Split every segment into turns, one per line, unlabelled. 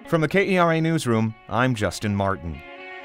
From the KERA Newsroom, I'm Justin Martin.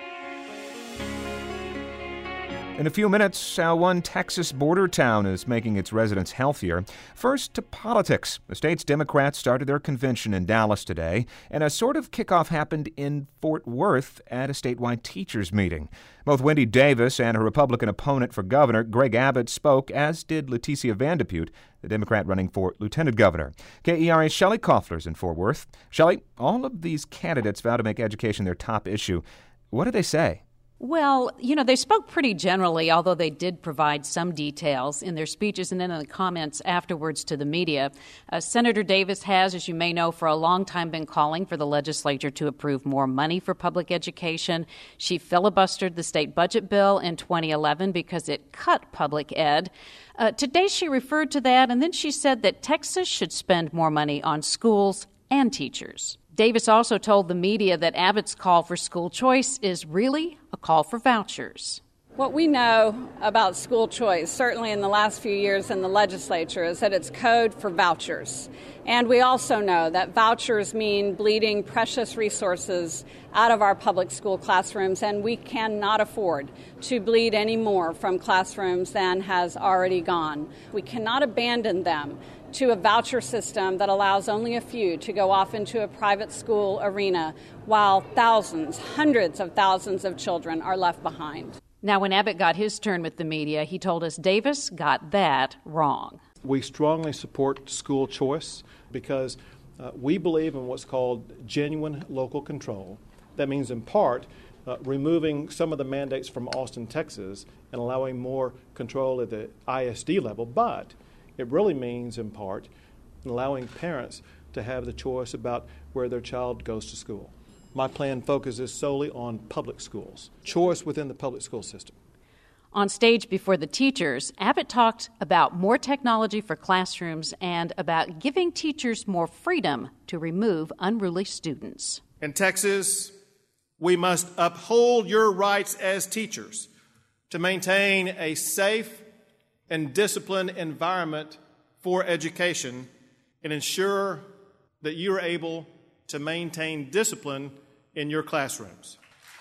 In a few minutes, how one Texas border town is making its residents healthier. First, to politics. The state's Democrats started their convention in Dallas today, and a sort of kickoff happened in Fort Worth at a statewide teachers meeting. Both Wendy Davis and her Republican opponent for governor, Greg Abbott, spoke, as did Leticia Vandepute, the Democrat running for lieutenant governor. KERA's Shelley Koffler's in Fort Worth. Shelley, all of these candidates vow to make education their top issue. What did they say?
Well, they spoke pretty generally, although they did provide some details in their speeches and then in the comments afterwards to the media. Senator Davis has, as you may know, for a long time been calling for the legislature to approve more money for public education. She filibustered the state budget bill in 2011 because it cut public ed. Today she referred to that, and then she said that Texas should spend more money on schools and teachers. Davis also told the media that Abbott's call for school choice is really a call for vouchers.
What we know about school choice, certainly in the last few years in the legislature, is that it's code for vouchers. And we also know that vouchers mean bleeding precious resources out of our public school classrooms, and we cannot afford to bleed any more from classrooms than has already gone. We cannot abandon them to a voucher system that allows only a few to go off into a private school arena while thousands, hundreds of thousands of children are left behind.
Now, when Abbott got his turn with the media, he told us Davis got that wrong.
We strongly support school choice because we believe in what's called genuine local control. That means, in part, removing some of the mandates from Austin, Texas, and allowing more control at the ISD level, but it really means, in part, allowing parents to have the choice about where their child goes to school. My plan focuses solely on public schools, choice within the public school system.
On stage before the teachers, Abbott talked about more technology for classrooms and about giving teachers more freedom to remove unruly students.
In Texas, we must uphold your rights as teachers to maintain a safe and disciplined environment for education and ensure that you are able to maintain discipline in your classrooms.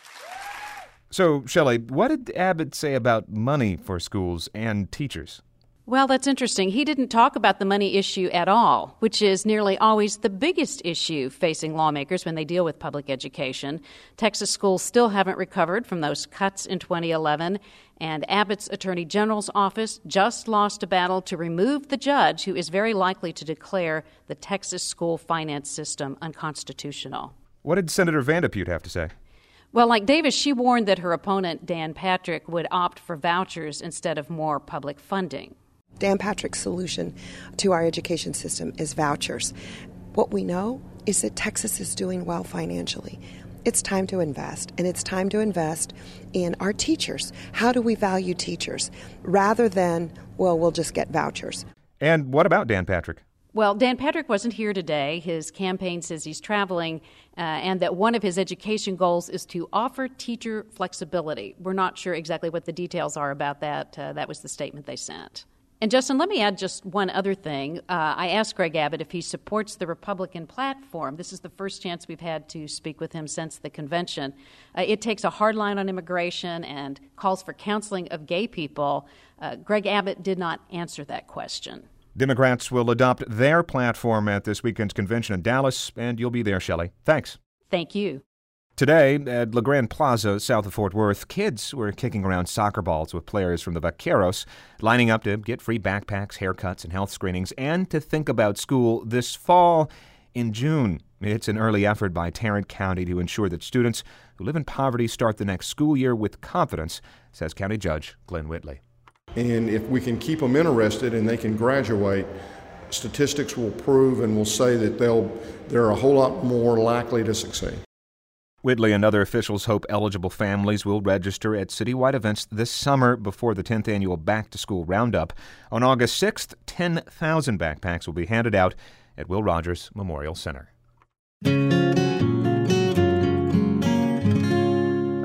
So, Shelley, what did Abbott say about money for schools and teachers?
Well, that's interesting. He didn't talk about the money issue at all, which is nearly always the biggest issue facing lawmakers when they deal with public education. Texas schools still haven't recovered from those cuts in 2011, and Abbott's Attorney General's office just lost a battle to remove the judge who is very likely to declare the Texas school finance system unconstitutional.
What did Senator Vandepute have to say?
Well, like Davis, she warned that her opponent, Dan Patrick, would opt for vouchers instead of more public funding.
Dan Patrick's solution to our education system is vouchers. What we know is that Texas is doing well financially. It's time to invest, and it's time to invest in our teachers. How do we value teachers rather than, we'll just get vouchers?
And what about Dan Patrick?
Well, Dan Patrick wasn't here today. His campaign says he's traveling and that one of his education goals is to offer teacher flexibility. We're not sure exactly what the details are about that. That was the statement they sent. And, Justin, let me add just one other thing. I asked Greg Abbott if he supports the Republican platform. This is the first chance we've had to speak with him since the convention. It takes a hard line on immigration and calls for counseling of gay people. Greg Abbott did not answer that question.
Democrats will adopt their platform at this weekend's convention in Dallas, and you'll be there, Shelley. Thanks.
Thank you.
Today, at La Grande Plaza, south of Fort Worth, kids were kicking around soccer balls with players from the Vaqueros, lining up to get free backpacks, haircuts, and health screenings, and to think about school this fall in June. It's an early effort by Tarrant County to ensure that students who live in poverty start the next school year with confidence, says County Judge Glenn Whitley.
And if we can keep them interested and they can graduate, statistics will prove and will say that they're a whole lot more likely to succeed.
Whitley and other officials hope eligible families will register at citywide events this summer before the 10th annual Back to School Roundup. On August 6th, 10,000 backpacks will be handed out at Will Rogers Memorial Center.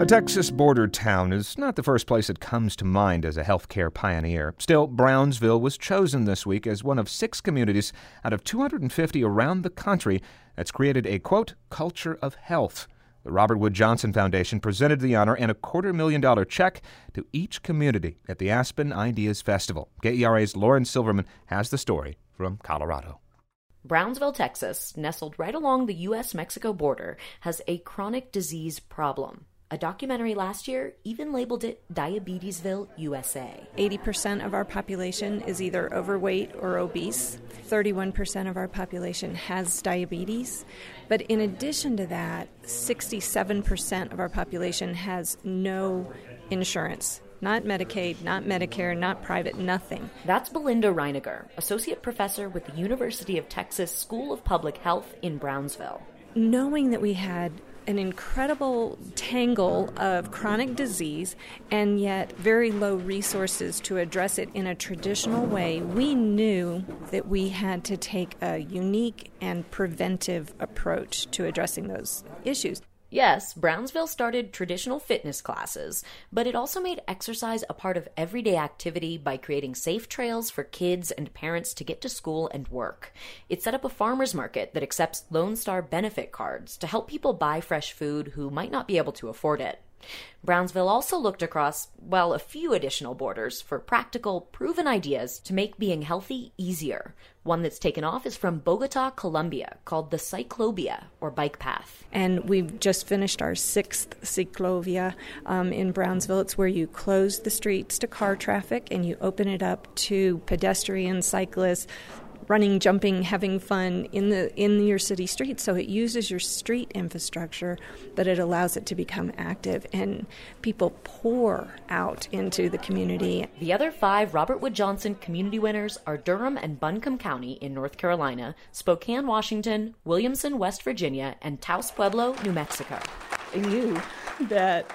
A Texas border town is not the first place it comes to mind as a healthcare pioneer. Still, Brownsville was chosen this week as one of 6 communities out of 250 around the country that's created a, quote, culture of health. The Robert Wood Johnson Foundation presented the honor and a $250,000 check to each community at the Aspen Ideas Festival. KERA's Lauren Silverman has the story from Colorado.
Brownsville, Texas, nestled right along the U.S.-Mexico border, has a chronic disease problem. A documentary last year even labeled it Diabetesville, USA.
80% of our population is either overweight or obese. 31% of our population has diabetes. But in addition to that, 67% of our population has no insurance. Not Medicaid, not Medicare, not private, nothing.
That's Belinda Reiniger, associate professor with the University of Texas School of Public Health in Brownsville.
Knowing that we had an incredible tangle of chronic disease and yet very low resources to address it in a traditional way, we knew that we had to take a unique and preventive approach to addressing those issues.
Yes, Brownsville started traditional fitness classes, but it also made exercise a part of everyday activity by creating safe trails for kids and parents to get to school and work. It set up a farmer's market that accepts Lone Star benefit cards to help people buy fresh food who might not be able to afford it. Brownsville also looked across, well, a few additional borders for practical, proven ideas to make being healthy easier. One that's taken off is from Bogota, Colombia, called the Cyclovia, or bike path.
And we've just finished our 6th Cyclovia in Brownsville. It's where you close the streets to car traffic and you open it up to pedestrians, cyclists, running, jumping, having fun in your city streets. So it uses your street infrastructure, but it allows it to become active, and people pour out into the community.
The other 5 Robert Wood Johnson community winners are Durham and Buncombe County in North Carolina, Spokane, Washington, Williamson, West Virginia, and Taos Pueblo, New Mexico.
I knew that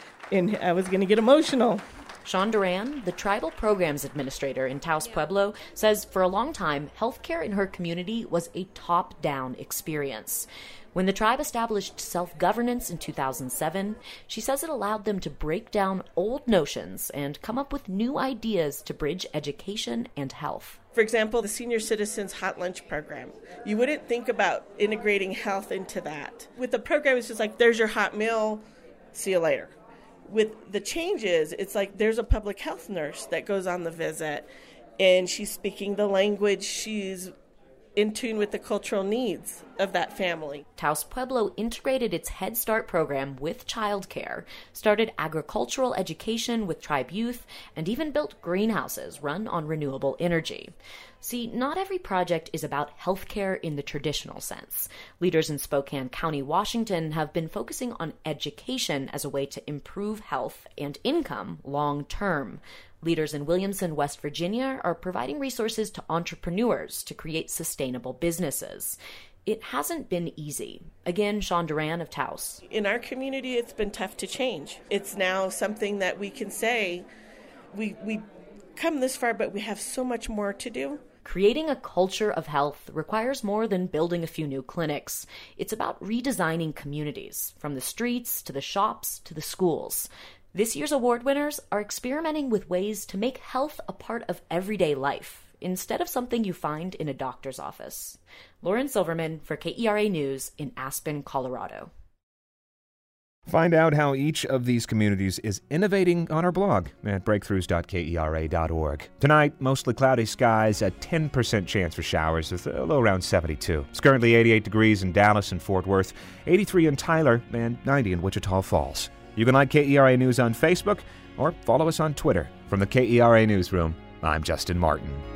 I was going to get emotional.
Sean Duran, the Tribal Programs Administrator in Taos Pueblo, says for a long time, healthcare in her community was a top-down experience. When the tribe established self-governance in 2007, she says it allowed them to break down old notions and come up with new ideas to bridge education and health.
For example, the Senior Citizens Hot Lunch Program. You wouldn't think about integrating health into that. With the program, it's just like, there's your hot meal, see you later. With the changes, it's like there's a public health nurse that goes on the visit, and she's speaking the language, she's in tune with the cultural needs of that family.
Taos Pueblo integrated its Head Start program with childcare, started agricultural education with tribe youth, and even built greenhouses run on renewable energy. See, not every project is about healthcare in the traditional sense. Leaders in Spokane County, Washington, have been focusing on education as a way to improve health and income long term. Leaders in Williamson, West Virginia, are providing resources to entrepreneurs to create sustainable businesses. It hasn't been easy. Again, Sean Duran of Taos.
In our community, it's been tough to change. It's now something that we can say, we come this far, but we have so much more to do.
Creating a culture of health requires more than building a few new clinics. It's about redesigning communities, from the streets to the shops to the schools. This year's award winners are experimenting with ways to make health a part of everyday life, instead of something you find in a doctor's office. Lauren Silverman for KERA News in Aspen, Colorado.
Find out how each of these communities is innovating on our blog at breakthroughs.kera.org. Tonight, mostly cloudy skies, a 10% chance for showers with a low around 72. It's currently 88 degrees in Dallas and Fort Worth, 83 in Tyler, and 90 in Wichita Falls. You can like KERA News on Facebook or follow us on Twitter. From the KERA Newsroom, I'm Justin Martin.